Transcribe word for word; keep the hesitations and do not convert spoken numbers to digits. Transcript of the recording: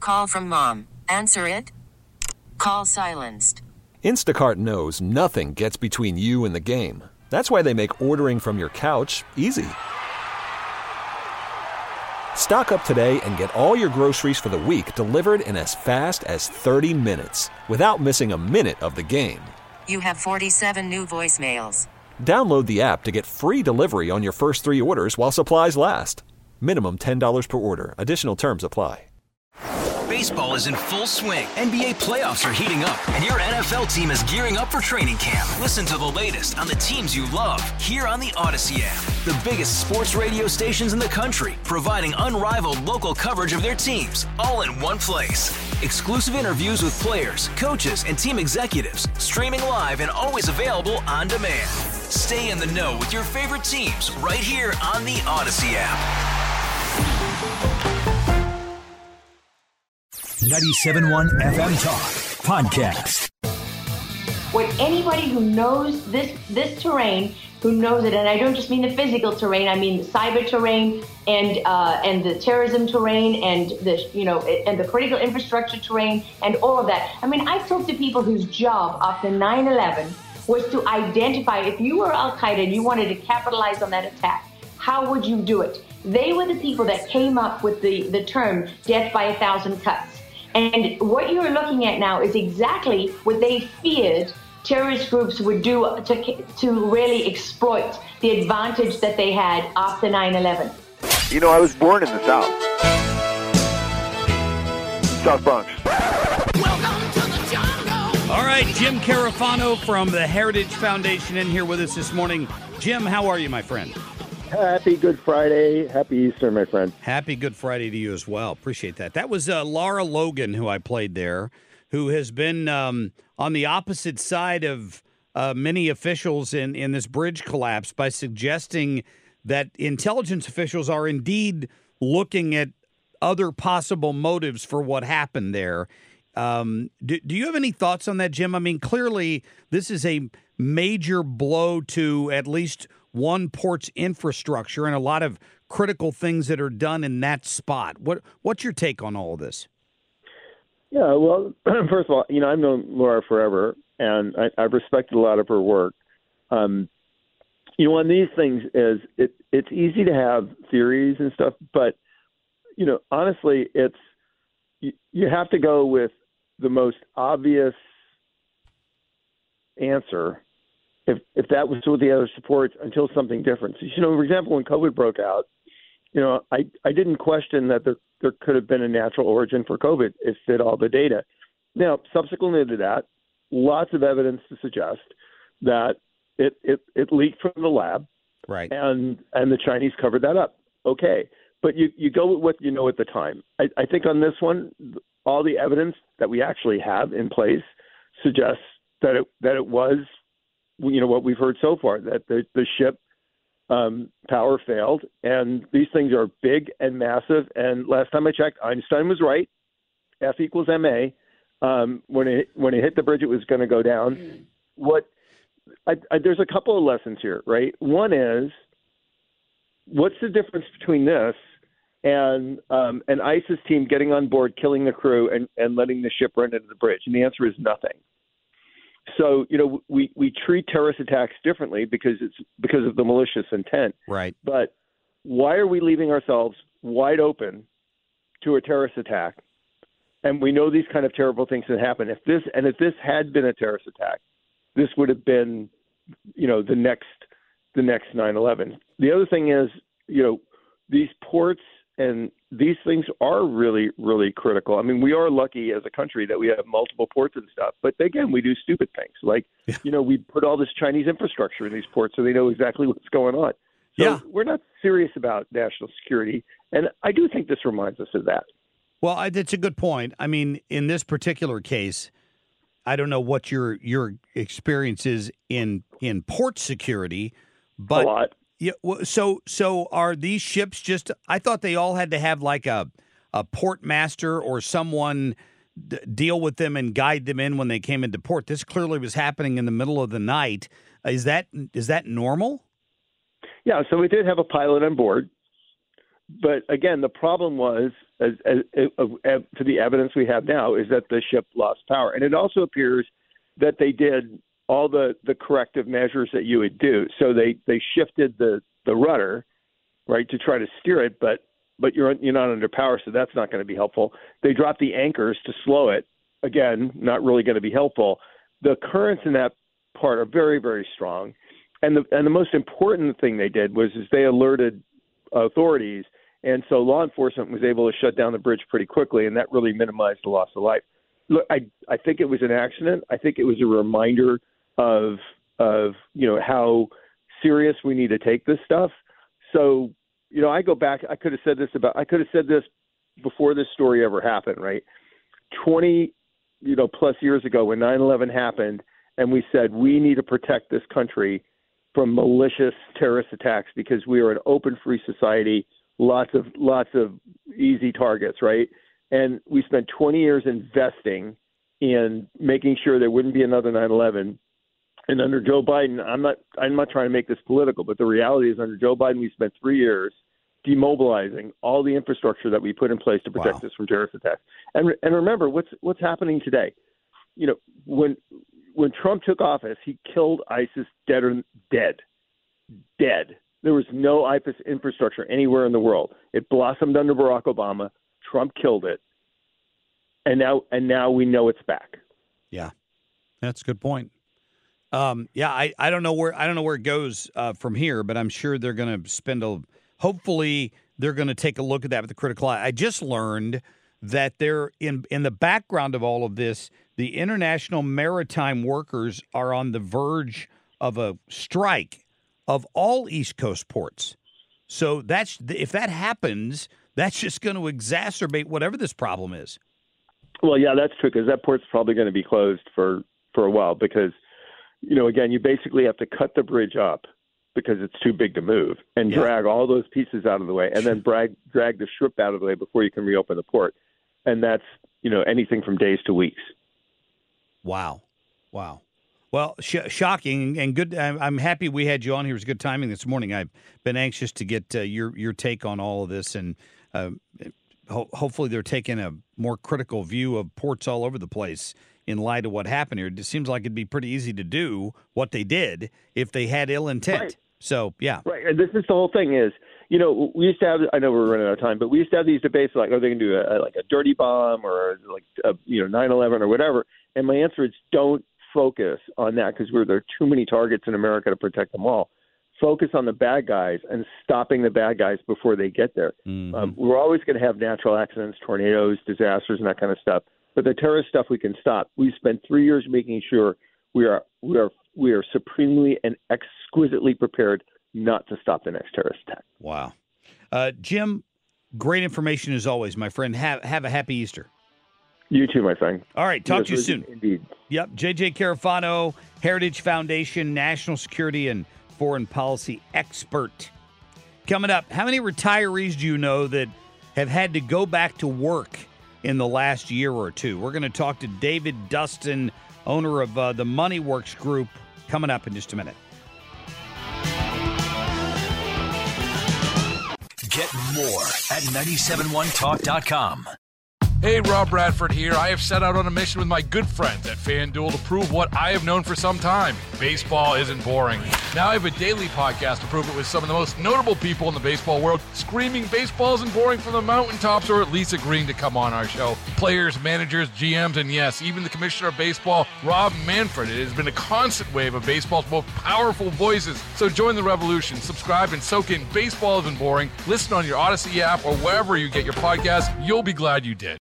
Call from mom. Answer it. Call silenced. Instacart knows nothing gets between you and the game. That's why they make ordering from your couch easy. Stock up today and get all your groceries for the week delivered in as fast as thirty minutes without missing a minute of the game. You have forty-seven new voicemails. Download the app to get free delivery on your first three orders while supplies last. Minimum ten dollars per order. Additional terms apply. Baseball is in full swing. N B A playoffs are heating up, and your N F L team is gearing up for training camp. Listen to the latest on the teams you love here on the Odyssey app. The biggest sports radio stations in the country, providing unrivaled local coverage of their teams, all in one place. Exclusive interviews with players, coaches, and team executives, streaming live and always available on demand. Stay in the know with your favorite teams right here on the Odyssey app. ninety-seven point one F M Talk Podcast. What anybody who knows this this terrain, who knows it, and I don't just mean the physical terrain, I mean the cyber terrain and uh, and the terrorism terrain and the you know and the critical infrastructure terrain and all of that. I mean, I've talked to people whose job after nine eleven was to identify if you were Al Qaeda and you wanted to capitalize on that attack, how would you do it? They were the people that came up with the the term "death by a thousand cuts." And what you're looking at now is exactly what they feared terrorist groups would do to, to really exploit the advantage that they had after nine eleven. You know, I was born in the South. South Bronx. Welcome to the jungle. All right, Jim Carafano from the Heritage Foundation in here with us this morning. Jim, how are you, my friend? Happy Good Friday. Happy Easter, my friend. Happy Good Friday to you as well. Appreciate that. That was uh, Lara Logan, who I played there, who has been um, on the opposite side of uh, many officials in, in this bridge collapse by suggesting that intelligence officials are indeed looking at other possible motives for what happened there. Um, do, do you have any thoughts on that, Jim? I mean, clearly this is a major blow to at least one port's infrastructure and a lot of critical things that are done in that spot. What What's your take on all of this? Yeah, well, first of all, you know, I've known Laura forever, and I, I've respected a lot of her work. Um, you know, on these things, is it it's easy to have theories and stuff, but you know, honestly, it's you, you have to go with the most obvious answer. If if that was what the other supports until something different. So, you know, for example, when COVID broke out, you know, I, I didn't question that there, there could have been a natural origin for COVID. It fit all the data. Now, subsequently to that, lots of evidence to suggest that it, it, it leaked from the lab. Right. And and the Chinese covered that up. Okay. But you, you go with what you know at the time. I, I think on this one, all the evidence that we actually have in place suggests that it that it was you know, what we've heard so far, that the, the ship um, power failed, and these things are big and massive. And last time I checked, Einstein was right. F equals ma. Um, when it when it hit the bridge, it was going to go down. What I, I, there's a couple of lessons here, right? One is, what's the difference between this and um, an ISIS team getting on board, killing the crew, and, and letting the ship run into the bridge? And the answer is nothing. So, you know, we, we treat terrorist attacks differently because it's because of the malicious intent. Right. But why are we leaving ourselves wide open to a terrorist attack? And we know these kind of terrible things that happen. If this and if this had been a terrorist attack, this would have been, you know, the next the next nine eleven. The other thing is, you know, these ports and these things are really, really critical. I mean, we are lucky as a country that we have multiple ports and stuff. But again, we do stupid things. Like, yeah. you know, we put all this Chinese infrastructure in these ports so they know exactly what's going on. So yeah. we're not serious about national security. And I do think this reminds us of that. Well, I, that's a good point. I mean, in this particular case, I don't know what your your experience is in, in port security, but a lot. Yeah. So, so are these ships just? I thought they all had to have like a a port master or someone d- deal with them and guide them in when they came into port. This clearly was happening in the middle of the night. Is that is that normal? Yeah. So we did have a pilot on board, but again, the problem was as, as, as, as to the evidence we have now, is that the ship lost power. And it also appears that they did all the, the corrective measures that you would do. So they, they shifted the, the rudder, right, to try to steer it, but but you're you're not under power, so that's not going to be helpful. They dropped the anchors to slow it. Again, not really going to be helpful. The currents in that part are very, very strong. And the and the most important thing they did was is they alerted authorities, and so law enforcement was able to shut down the bridge pretty quickly, and that really minimized the loss of life. Look, I I think it was an accident. I think it was a reminder of of you know how serious we need to take this stuff. So, you know, I go back. I could have said this about. I could have said this before this story ever happened. Right, twenty, you know, plus years ago when nine eleven happened, and we said we need to protect this country from malicious terrorist attacks because we are an open, free society. Lots of lots of easy targets, right? And we spent twenty years investing in making sure there wouldn't be another nine eleven. And under Joe Biden, I'm not I'm not trying to make this political, but the reality is under Joe Biden, we spent three years demobilizing all the infrastructure that we put in place to protect Wow. us from terrorist attacks. And and remember what's what's happening today. You know, when when Trump took office, he killed ISIS dead or dead, dead. There was no ISIS infrastructure anywhere in the world. It blossomed under Barack Obama. Trump killed it, and now and now we know it's back. Yeah, that's a good point. Um, yeah, I, I don't know where I don't know where it goes uh, from here, but I'm sure they're going to spend a. Hopefully, they're going to take a look at that with the critical eye. I just learned that they're in in the background of all of this. The international maritime workers are on the verge of a strike of all East Coast ports. So that's if that happens, that's just going to exacerbate whatever this problem is. Well, yeah, that's true because that port's probably going to be closed for, for a while because, you know, again, you basically have to cut the bridge up because it's too big to move and Yeah. drag all those pieces out of the way and then drag, drag the strip out of the way before you can reopen the port. And that's, you know, anything from days to weeks. Wow. Wow. Well, sh- shocking and good. I'm, I'm happy we had you on here. It was good timing this morning. I've been anxious to get uh, your your take on all of this, and uh, ho- hopefully they're taking a more critical view of ports all over the place in light of what happened here. It seems like it'd be pretty easy to do what they did if they had ill intent. Right. So, yeah. Right. And this is the whole thing is, you know, we used to have, I know we're running out of time, but we used to have these debates like, are they going to do a, like a dirty bomb or like, a, you know, nine eleven or whatever? And my answer is don't focus on that because there are too many targets in America to protect them all. Focus on the bad guys and stopping the bad guys before they get there. Mm-hmm. Um, we're always going to have natural accidents, tornadoes, disasters, and that kind of stuff. But the terrorist stuff we can stop. We spent three years making sure we are we are we are supremely and exquisitely prepared not to stop the next terrorist attack. Wow. Uh, Jim, great information as always, my friend. Have have a happy Easter. You too, my friend. All right, talk Yes, to you soon. Indeed. Yep, J J Carafano, Heritage Foundation, national security and foreign policy expert. Coming up, how many retirees do you know that have had to go back to work in the last year or two? We're going to talk to David Dustin, owner of uh, the MoneyWorks Group, coming up in just a minute. Get more at nine seven one talk dot com. Hey, Rob Bradford here. I have set out on a mission with my good friends at FanDuel to prove what I have known for some time. Baseball isn't boring. Now I have a daily podcast to prove it with some of the most notable people in the baseball world, screaming baseball isn't boring from the mountaintops or at least agreeing to come on our show. Players, managers, G Ms, and yes, even the commissioner of baseball, Rob Manfred. It has been a constant wave of baseball's most powerful voices. So join the revolution. Subscribe and soak in Baseball Isn't Boring. Listen on your Odyssey app or wherever you get your podcasts. You'll be glad you did.